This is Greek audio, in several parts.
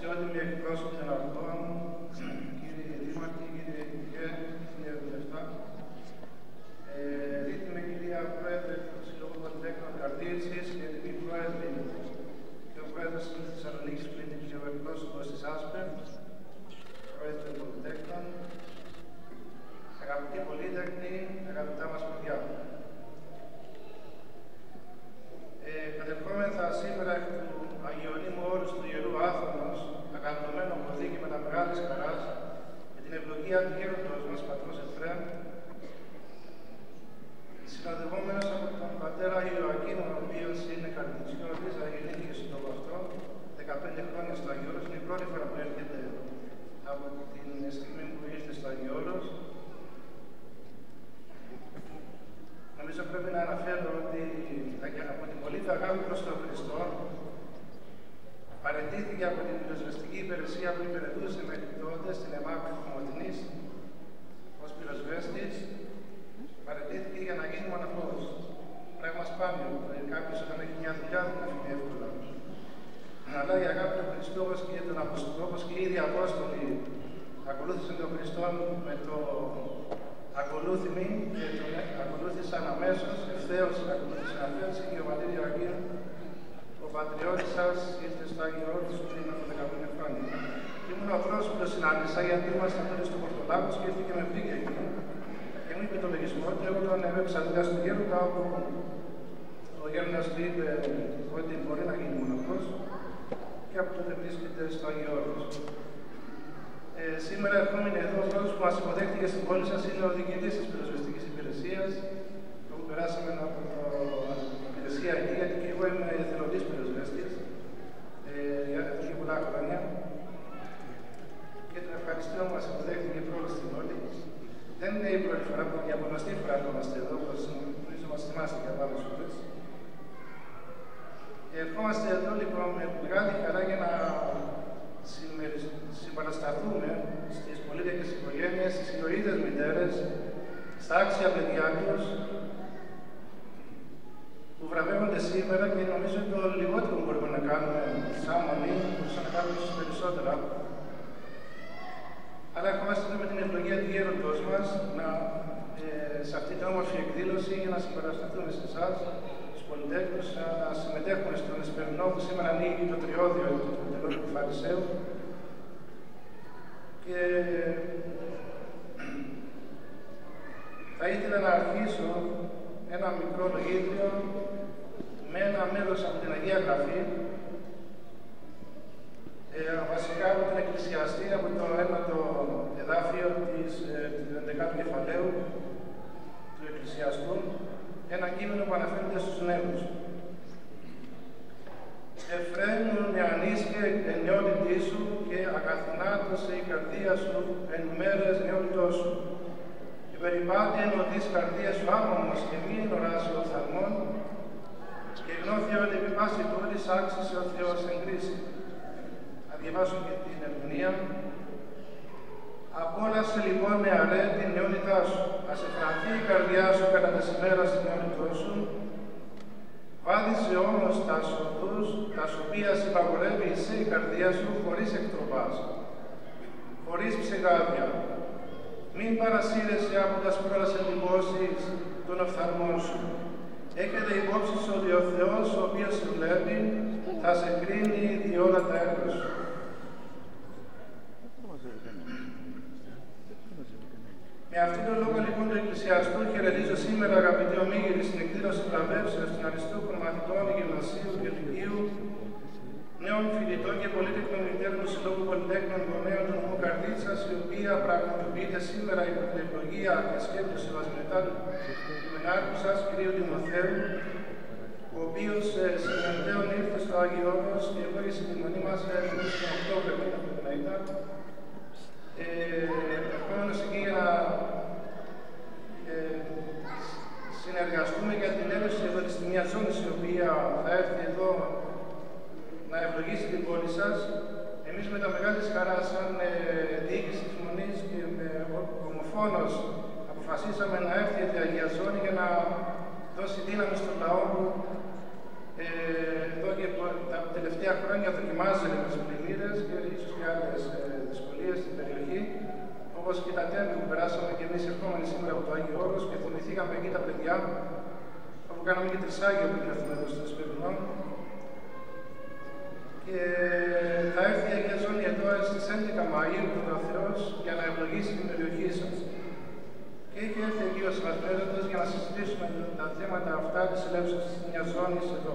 αξιότιμοι εκπρόσωποι των αρχών, κύριε Δήμαρχε, κύριε Υπουργέ, κύριε Βουλευτά, δίδυμη κυρία Πρόεδρε του Συλλόγου Πολυτέχνων Καρδίτσης και τιμή Πρόεδρε και ο Πρόεδρος της Θεσσαλονίκης που είναι και ο εκπρόσωπος της ΑΣΠΕ, Πρόεδρε των Πολυτέχνων, αγαπητοί πολίτεχνοι, αγαπητά μας παιδιά. Κατευχόμεθα σήμερα εκ του Αγιονύμου Όρους του Ιερού Άθωνος, ακατονωμένο ποδί και με τα μεγάλης χαράς, με την ευλογία του γέροντος μας, πατρός Εφραίμ, συνοδευόμενος από τον πατέρα Ιωακίνο, ο οποίος είναι καρδιτσιώτης, γεννήθηκε στον τόπο αυτό, 15 χρόνια στο Άγιο Όρος, είναι η πρώτη φορά που έρχεται από την στιγμή που ήρθε στο Άγιο Όρος. Νομίζω πρέπει να αναφέρω ότι από την πολύ αγάπη προς τον Χριστό παραιτήθηκε από την πυροσβεστική υπηρεσία που υπηρετούσε μέχρι τότε στην ΕΜΑΚ Κομωτινής ως πυροσβέστης, παραιτήθηκε για να γίνει μοναχός. Πράγμα σπάνιο, κάποιος όταν έχει μια δουλειά δεν αφήνει εύκολα. Αλλά η αγάπη του Χριστού και τον Αποστολό, όπως και οι ίδιοι Απόστολοι ακολούθησαν τον Χριστό με το ακολούθημοι και τον ακολούθησαν αμέσως, ευθέως ακολούθησαν αμέσως και ο πατήρ Ιωακίνο, ο πατριώτης σας, ήρθε στο Άγιο Όρος πριν από 15 χρόνια. Ήμουν ο πρώτος που το συνάντησα γιατί ήμασταν τότε στο Πορτολάκος και ήρθε και με πήγε εκεί. Και μου είπε το λογισμό του, εγώ τον έβεψα λίγα στον γέροντα, όπου ο γέροντας του είπε ότι μπορεί να γίνει μοναχός και από τότε βρίσκεται στο Άγιο Όρος. Σήμερα ερχόμενοι εδώ, ο πρώτος που μας υποδέχτηκε στην πόλη σας είναι ο διοικητής της πυροσβεστικής υπηρεσίας, όπου περάσαμε από την υπηρεσία εκεί, γιατί και εγώ είμαι εθελοντής πυροσβέστης για πολλά χρόνια. Και τον ευχαριστώ που μας υποδέχτηκε πρώτος στην πόλη. Δεν είναι η πρώτη φορά που για πολλωστή φορά είμαστε εδώ, όπως νομίζω μας θυμάστε για άλλες φορές. Ερχόμαστε εδώ λοιπόν με μεγάλη χαρά για να συμπαρασταθούμε στις πολίτικες οικογένειες, στις ηρωίδες μητέρες, στα άξια παιδιά τους, που βραβεύονται σήμερα και νομίζω ότι το λιγότερο που μπορούμε να κάνουμε σαν μονή, μπορούσαμε να κάνουμε ίσως περισσότερα. Αλλά ερχόμαστε εδώ με την ευλογία του γέροντος μας σε αυτή την όμορφη εκδήλωση για να συμπαρασταθούμε σε εσάς, τους πολυτέχνους, να συμμετέχουμε στον Εσπερινό που σήμερα ανοίγει το τριώδιο του Τελώνου του Φαρισαίου. Και θα ήθελα να αρχίσω ένα μικρό λογίδριο με ένα μέρος από την Αγία Γραφή, βασικά από τον Εκκλησιαστή, από το 1ο εδάφιο του 11ου κεφαλαίου του Εκκλησιαστού, ένα κείμενο που αναφέρεται στους νέους. Εφραίνουν νεανίσκε εν νεότητή σου και ακαθυνάτωσε η καρδία σου εν μέρες νεότητός σου. Και περιπάτη εν οδείς καρδία σου άμμος και μη ενοράσει ο οφθαλμών και γνώθη ότι επί πάση τούτης άξισε ο Θεός εν κρίση. Θα διαβάσω και την ερμηνεία. Απόλαυσε λοιπόν νεαρέ την νεότητά σου. Ας εφρανθεί η καρδιά σου κατά τις ημέρας της νεότητός σου. Βάδισε όμως τα οδούς, τα οποία συμπαγορεύει εσύ η καρδία σου χωρίς εκτροπάς, χωρίς ψεγάδια. Μην παρασύρεσαι από τα σπρόλας εντυπώσεις των οφθαλμών σου. Έχετε υπόψη σου ότι ο Θεός, ο οποίος σε βλέπει, θα σε κρίνει διόλα τα έργα σου. Με αυτόν τον λόγο λοιπόν του Εκκλησιαστού χαιρετίζω σήμερα, αγαπητοί ομίγυροι, στην εκδήλωση βραβεύσεως των αριστούχων μαθητών Γυμνασίου και Λυκείου, νέων φοιτητών και πολίτεχνων μητέρων του Συλλόγου Πολυτέχνων Γονέων του νομού Καρδίτσας, η οποία πραγματοποιείται σήμερα υπό την ευλογία και σκέπτωση μας μετά του κειμενάρχου σας, κ. Τιμοθέου, ο οποίος συμμετέχον ήρθε στο Άγιο Όρος και ευλόγησε την μονή μας τον Οκτώβριο μήνα που να ήταν. Ερχόμενος εκεί για να συνεργαστούμε για την έλευση εδώ της μιας ζώνης η οποία θα έρθει εδώ να ευλογήσει την πόλη σας. Εμείς με τα μεγάλης χαράς σαν διοίκηση της Μονής και ομοφόνος αποφασίσαμε να έρθει η Αγία Ζώνη για να δώσει δύναμη στον λαό εδώ και τελευταία χρόνια δοκιμάζεται με τις πλημμύρες και ίσως και άλλες δυσκολίες στην περιοχή, όπως και τα τέμπη που περάσαμε και εμείς ερχόμενοι σήμερα από το Άγιο Όρος και θυμηθήκαμε εκεί τα παιδιά, όπου κάναμε και τρισάγιο που ήρθαμε εδώ στο Εσπερινό. Και θα έρθει η Αγία Ζώνη εδώ στις 11 Μαΐου ο Θεός για να ευλογήσει την περιοχή σας. Και έχει έρθει εκεί ο Σεβασμένος για να συζητήσουμε τα θέματα αυτά της ελεύσεως της Αγίας Ζώνης εδώ.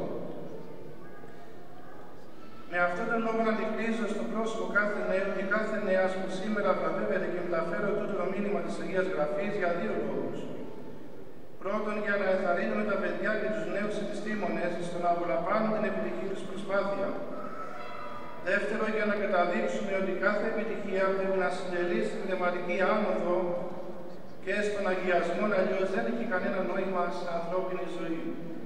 Με αυτόν τον λόγο αντικρίζω στο πρόσωπο κάθε νέου και κάθε νέας που σήμερα βραβεύεται και μεταφέρω τούτο το μήνυμα της Αγίας Γραφής για δύο λόγους. Πρώτον, για να ενθαρρύνουμε τα παιδιά και τους νέους επιστήμονες στο να απολαμβάνουν την επιτυχή τους προσπάθεια. Δεύτερον, για να καταδείξουμε ότι κάθε επιτυχία πρέπει να συντελεί στην πνευματική άνοδο και στον αγιασμό, αλλιώς δεν έχει κανένα νόημα στην ανθρώπινη ζωή.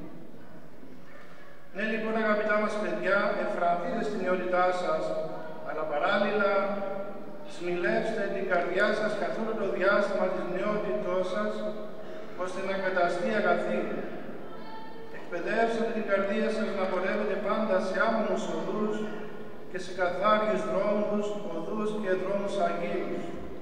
Ναι, λοιπόν, αγαπητά μας παιδιά, εφρανθείτε στην νεότητά σας, αλλά παράλληλα σμιλεύστε την καρδιά σας καθ' όλο το διάστημα της νεότητός σας, ώστε να καταστεί αγαθή. Εκπαιδεύσετε την καρδία σας να πορεύετε πάντα σε άμμονους οδούς και σε καθάριους δρόμους, οδούς και δρόμους αγίους.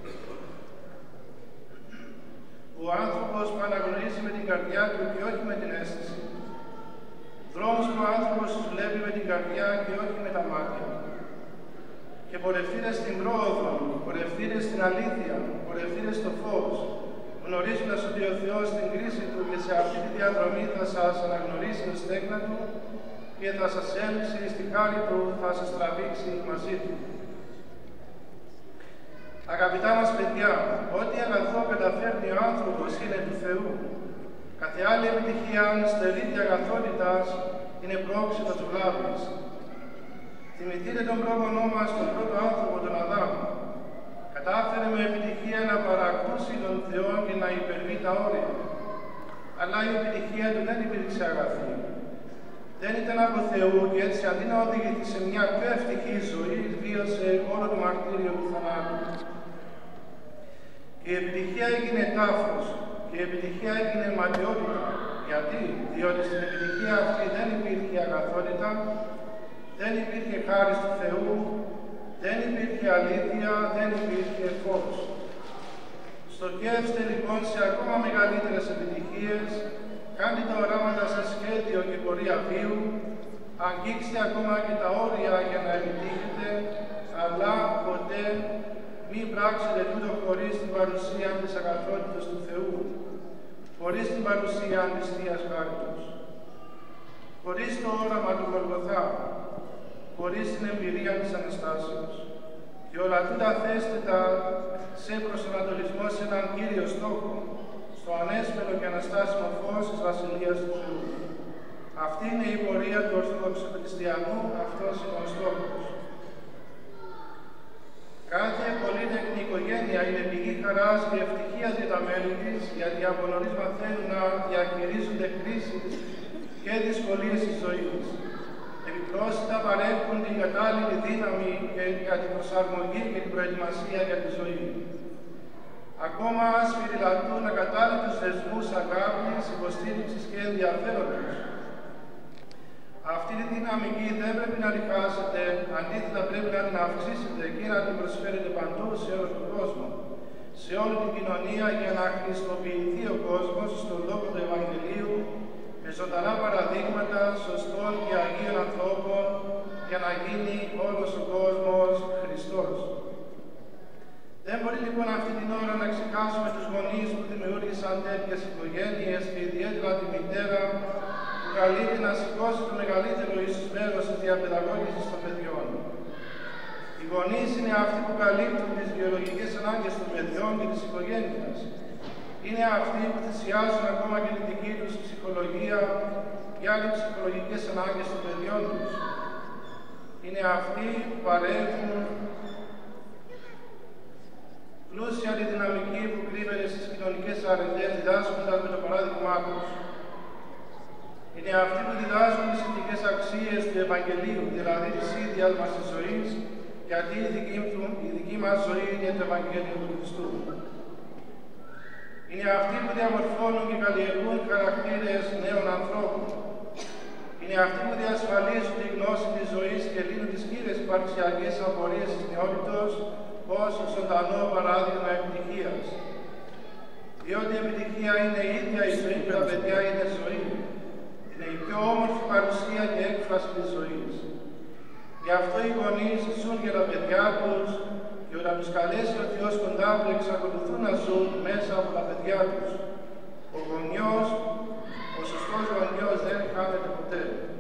Ο άνθρωπος που αναγνωρίζει με την καρδιά του και όχι με την αίσθηση. Δρόμους που ο άνθρωπος τους βλέπει με την καρδιά και όχι με τα μάτια. Και πορευτείτε στην πρόοδο, πορευτείτε στην αλήθεια, πορευτείτε στο φως, γνωρίζοντας ότι ο Θεός στην κρίση του και σε αυτή τη διαδρομή θα σας αναγνωρίσει ως τέκνα του και θα σας έλξει στη χάρη του, θα σας τραβήξει μαζί του. Αγαπητά μας παιδιά, ό,τι αγαθό καταφέρνει ο άνθρωπος είναι του Θεού. Κάθε άλλη επιτυχία, αν στερείται αγαθότητας, είναι πρόξενος βλάβης. Θυμηθείτε τον πρόγονό μας, τον πρώτο άνθρωπο, τον Αδάμ. Κατάφερε με επιτυχία να παρακούσει τον Θεό και να υπερβεί τα όρια. Αλλά η επιτυχία του δεν υπήρξε αγαθή. Δεν ήταν από Θεού και έτσι αντί να οδηγηθεί σε μια πιο ευτυχή ζωή, βίωσε όλο το μαρτύριο του θανάτου. Και η επιτυχία έγινε τάφος και η επιτυχία έγινε ματιότητα. Γιατί? Διότι στην επιτυχία αυτή δεν υπήρχε αγαθότητα, δεν υπήρχε χάρις του Θεού, δεν υπήρχε αλήθεια, δεν υπήρχε φως. Στοχεύστε λοιπόν σε ακόμα μεγαλύτερες επιτυχίες, κάντε τα οράματα σας σχέδιο και πορεία βίου, αγγίξτε ακόμα και τα όρια για να επιτύχετε, αλλά ποτέ μην πράξετε τούτο χωρίς την παρουσία της αγαθότητας του Θεού, χωρίς την παρουσία της Θείας Χάριτος, χωρίς το όραμα του Γολγοθά, χωρίς την εμπειρία της Αναστάσεως. Και όλα τούτα θέστε τα σε προσανατολισμό σε έναν Κύριο στόχο, στο ανέσπερο και αναστάσιμο φως της Βασιλείας του Θεού. Αυτή είναι η πορεία του Ορθόδοξου Χριστιανού, αυτός είναι ο στόχος. Κάθε πολύτεκνη οικογένεια είναι πηγή χαράς και ευτυχίας για τα μέλη της, γιατί από νωρίς μαθαίνουν να διαχειρίζονται κρίσεις και δυσκολίες της ζωής. Επιπρόσθετα παρέχουν την κατάλληλη δύναμη για την προσαρμογή και την προετοιμασία για τη ζωή. Ακόμα σφυριλατούν ακατάλληλους δεσμούς αγάπης, υποστήριξης και ενδιαφέροντος. Αυτή τη δυναμική δεν πρέπει να διχάσετε, αντίθετα πρέπει να την αυξήσετε και να την προσφέρετε παντού σε όλο τον κόσμο, σε όλη την κοινωνία, για να χρησιμοποιηθεί ο κόσμος στον λόγο του Ευαγγελίου με ζωντανά παραδείγματα σωστών και αγίων ανθρώπων, για να γίνει όλος ο κόσμος Χριστός. Δεν μπορεί λοιπόν αυτή την ώρα να ξεχάσουμε τους γονείς που δημιούργησαν τέτοιες οικογένειες και ιδιαίτερα τη μητέρα που καλείται να σηκώσει το μεγαλύτερο ίσως μέρος της διαπαιδαγώγησης των παιδιών. Οι γονείς είναι αυτοί που καλύπτουν τις βιολογικές ανάγκες των παιδιών και της οικογένειας. Είναι αυτοί που θυσιάζουν ακόμα και τη δική τους ψυχολογία για τις ψυχολογικές ανάγκες των παιδιών τους. Είναι αυτοί που παρέχουν πλούσια τη δυναμική που κρύβεται στις κοινωνικές αρετές, διδάσκοντας με το παράδειγμά τους. Είναι αυτοί που διδάσκουν τις ηθικές αξίες του Ευαγγελίου, δηλαδή της ίδιας μας της ζωής, γιατί η δική μας ζωή είναι το Ευαγγέλιο του Χριστού. Είναι αυτοί που διαμορφώνουν και καλλιεργούν χαρακτήρες νέων ανθρώπων. Είναι αυτοί που διασφαλίζουν τη γνώση της ζωής και λύνουν τις κύριες υπαρξιακές απορίες της νεότητος ως ζωντανό παράδειγμα επιτυχίας. Διότι η επιτυχία είναι η ίδια η ζωή και τα παιδιά είναι ζωή. Είναι η πιο όμορφη παρουσία και έκφραση της ζωής. Γι' αυτό οι γονείς ζουν για τα παιδιά τους και όταν τους καλέσει ο Θεός κοντά του εξακολουθούν να ζουν μέσα από τα παιδιά τους. Ο σωστός γονιός δεν χάνεται ποτέ.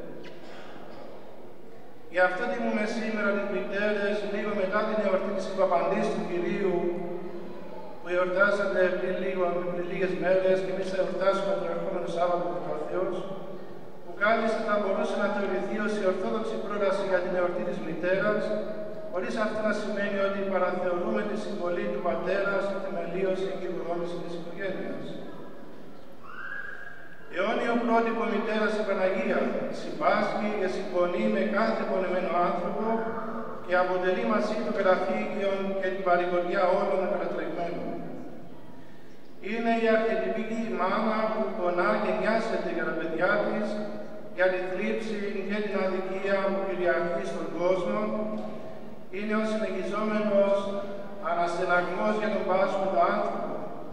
Γι' αυτό τιμούμε σήμερα τις μητέρες λίγο μετά την εορτή της Υπαπαντής του Κυρίου που εορτάσατε πριν λίγες μέρες και εμείς θα εορτάσουμε το ερχόμενο Σάββατο του Θεός, που κάλλιστα θα μπορούσε να θεωρηθεί ως η ορθόδοξη πρόταση για την εορτή της μητέρας, χωρίς αυτό να σημαίνει ότι παραθεωρούμε τη συμβολή του πατέρα στη θεμελίωση και οικοδόμηση της οικογένειας. Αιώνιο πρότυπο μητέρας η Παναγία συμπάσχει και συμφωνεί με κάθε πονεμένο άνθρωπο και αποτελεί μαζί του καταφύγιο και την παρηγοριά όλων των κατατρεγμένων. Είναι η αρχιετυπική μάνα που πονά και νοιάζεται για τα παιδιά της, για τη θλίψη και την αδικία που κυριαρχεί στον κόσμο. Είναι ο συνεχιζόμενος αναστεναγμός για τον πάσχοντα άνθρωπο.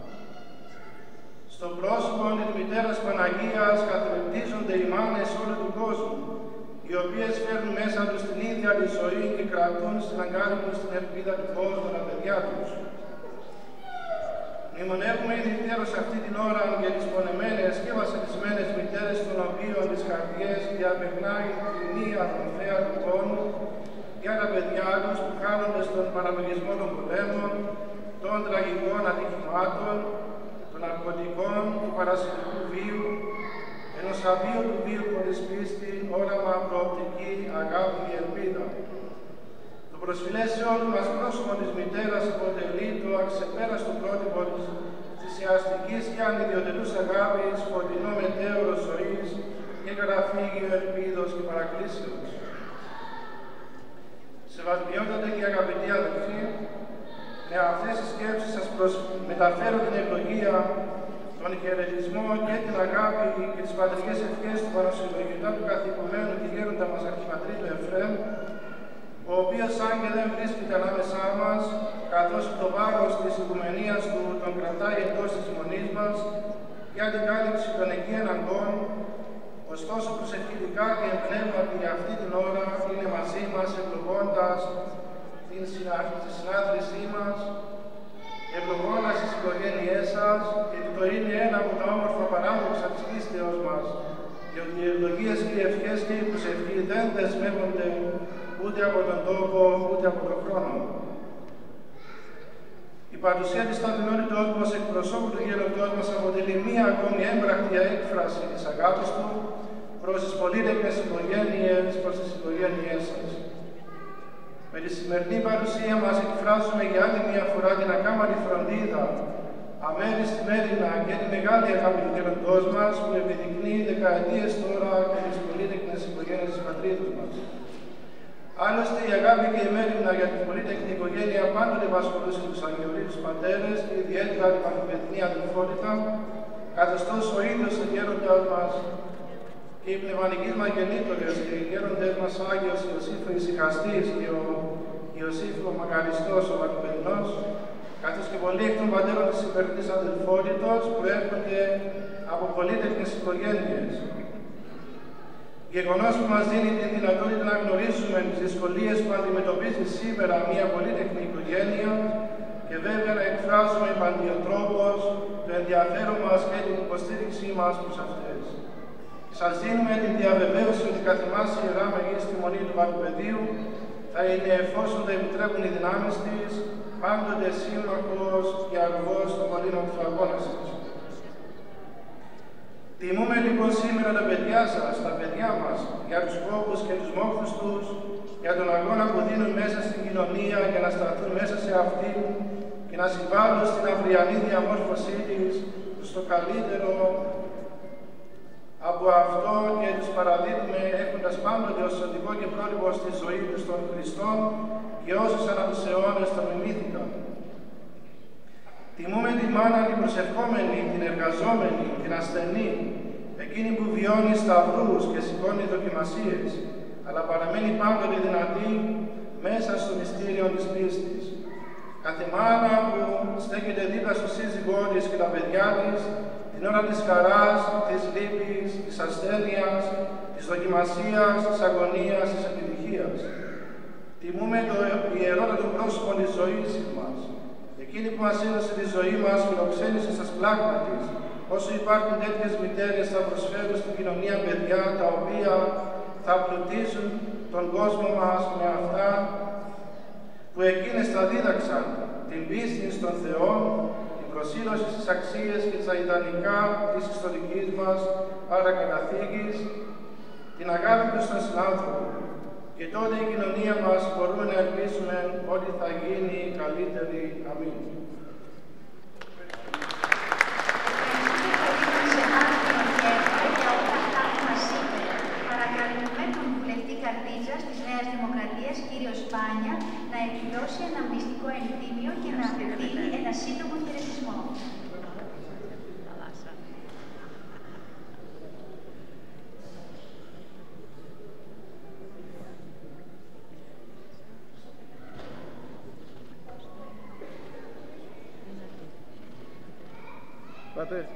Στο πρόσωπο της μητέρας Παναγίας καθρεπτίζονται οι μάνες όλου του κόσμου, οι οποίες φέρνουν μέσα τους την ίδια τη ζωή και κρατούν στην αγκάλη τους την ελπίδα του κόσμου τα παιδιά τους. Μνημονεύουμε ιδιαίτερως αυτή την ώρα για τις πονεμένες και βασανισμένες μητέρες των οποίων τις καρδιές διαπερνάει τη μία τροφέα του πόνου για τα παιδιά τους που χάνονται στον παραμελισμό των πολέμων, των τραγικών ατυχημάτων, των ναρκωτικών, του παρασιτικού βίου, ενός αβίωτου βίου χωρίς πίστη, όραμα, προοπτική, αγάπη και ελπίδα. Το προσφυλές σε όλους μας πρόσωπο της μητέρας αποτελεί το αξεπέραστο πρότυπο της θυσιαστικής και ανιδιοτελούς αγάπης, φωτεινό μετέωρο ζωής και καταφύγιο ελπίδος και παρακλήσεως. Σεβασμιότατε και αγαπητοί αδελφοί, με αυτές τις σκέψεις σας μεταφέρω την ευλογία, τον χαιρετισμό και την αγάπη και τις πατρικές ευχές του Πανασυλλογητά του καθηκουμένου και γέροντα μας Αρχιμανδρίτου Εφραίμ, ο οποίος αν και δεν βρίσκεται ανάμεσά μας, καθώς το βάρος της οικουμενίας του τον κρατάει εντός της μονής μας για την κάλυψη των εκεί αναγκών, ωστόσο προσευχητικά και εμπνεύματι για αυτή την ώρα είναι μαζί μας ευλογώντας τη συνάδρησή μας, ευλογώντας τις οικογένειές σας, γιατί το είναι ένα από τα όμορφα παράδοξα της πίστεως μας, διότι οι ευλογίες και οι ευχές και η προσευχή δεν δεσμεύονται ούτε από τον τόπο, ούτε από τον χρόνο. Η παρουσία της σταθερότητός μας εκπροσώπου του γέροντός μας αποτελεί μία ακόμη έμπρακτη έκφραση της αγάπης του προς τις πολύτεκνες οικογένειες, προς τις οικογένειές σας. Με τη σημερινή παρουσία μας εκφράζουμε για άλλη μία φορά την ακάμαρη φροντίδα, αμέριστη μέρημνα και τη μεγάλη αγάπη του γέροντός μας που επιδεικνύει δεκαετίες τώρα και τις πολύτεκνες οικογένειες της πατρίδος μας. Άλλωστε, η αγάπη και η μέρημνα για την πολύτεκνη οικογένεια πάντοτε απασχολούσε τους αγιορείτους πατέρες και ιδιαίτερα την παθοπαιδική αδελφότητα, καθώς τόσο ο ίδιος ο γέροντας μας και οι πνευματικοί μας γεννήτωρες και οι γέροντες μας Άγιος Ιωσήφ ο Ησυχαστής και ο Ιωσήφ ο Μακαριστός ο Βαρκοπεδινός, καθώς και πολλοί εκ των πατέρων της υπερτής αδελφότητος προέρχονται από πολύτεκνες οικογένειες. Γεγονός που μας δίνει τη δυνατότητα να γνωρίσουμε τις δυσκολίες που αντιμετωπίζει σήμερα μια πολύτεκνη οικογένεια και βέβαια να εκφράζουμε παντιοτρόπως το ενδιαφέρον μας και την υποστήριξή μας προς αυτές. Σας δίνουμε την διαβεβαίωση ότι καθημάς η Ιερά Μεγίστη Μονή του Βαρκοπεδίου θα είναι, εφόσον το επιτρέπουν οι δυνάμεις της, πάντοτε σύμμαχος και αργός των κολλήνων του αγώνα σας. Τιμούμε λοιπόν σήμερα τα παιδιά σας, τα παιδιά μας, για τους κόπους και τους μόχθους τους, για τον αγώνα που δίνουν μέσα στην κοινωνία για να σταθούν μέσα σε αυτήν και να συμβάλλουν στην αυριανή διαμόρφωσή της στο καλύτερο από αυτό και τους παραδίδουμε έχοντας πάντοτε ως οδηγό και πρότυπο στη ζωή τους των Χριστών και όσους ανά τους αιώνες τον μιμήθηκαν. Τιμούμε τη μάνα την προσευχόμενη, την εργαζόμενη, την ασθενή, εκείνη που βιώνει σταυρούς και σηκώνει δοκιμασίες, αλλά παραμένει πάντοτε δυνατή μέσα στο μυστήριο της πίστης. Κάθε μάνα που στέκεται δίπλα στο σύζυγό της και τα παιδιά της, την ώρα της χαράς, της λύπης, της ασθένειας, της δοκιμασίας, της αγωνίας, της επιτυχίας. Τιμούμε το ιερότατο πρόσωπο της ζωής μας, εκείνη που μας έδωσε τη ζωή μας, φιλοξένησε στα σπλάγματα της. Όσο υπάρχουν τέτοιες μητέρες, θα προσφέρουν στην κοινωνία παιδιά τα οποία θα πλουτίζουν τον κόσμο μας με αυτά που εκείνες θα δίδαξαν, την πίστη στον Θεό, την προσήλωση στις αξίες και στα ιδανικά της ιστορικής μας παρακαταθήκης, την αγάπη προς τον συνάνθρωπο. Και τότε η κοινωνία μας μπορούμε να ελπίσουμε ότι θα γίνει καλύτερη. Αμήν. Της Νέας Δημοκρατίας, κύριο Σπάνια, να εκδώσει ένα μυστικό ενθύμιο και να απευθύνει ένα σύντομο χαιρετισμό. Πάτε.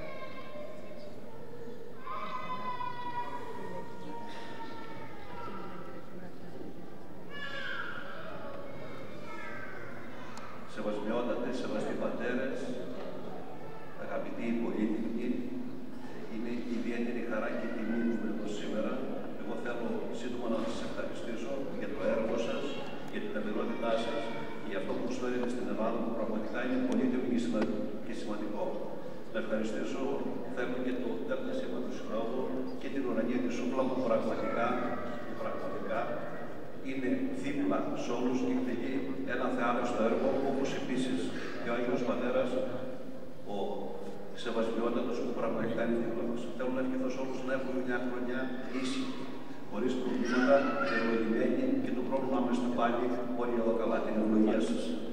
Σεβασμιότατες, σεβαστοί πατέρες, αγαπητοί πολίτικοι, είναι ιδιαίτερη χαρά και τιμή που είμαι εδώ σήμερα. Εγώ θέλω σύντομα να σας ευχαριστήσω για το έργο σας, για την αμερότητά σας και για αυτό που προσφέρετε στην Ελλάδα, που πραγματικά είναι πολύτιμο και σημαντικό. Να ευχαριστήσω, θέλω και το τερνέσιμα του Συλλόγου και την Ουρανία της Σούφλα που πραγματικά είναι δίπλα σε όλους και εκτελεί ένα θεάρεστο έργο, όπως επίσης και ο Άγιος Πατέρας, ο Σεβασμιότατος, που πραγματικά είναι δίπλα μας. Θέλω να ευχηθώ σε όλους να έχουμε μια χρονιά ήσυχη, χωρίς προβλήματα, ευλογημένη και το πρόβλημά μας πάλι όλοι εδώ καλά. Την ευλογία σας.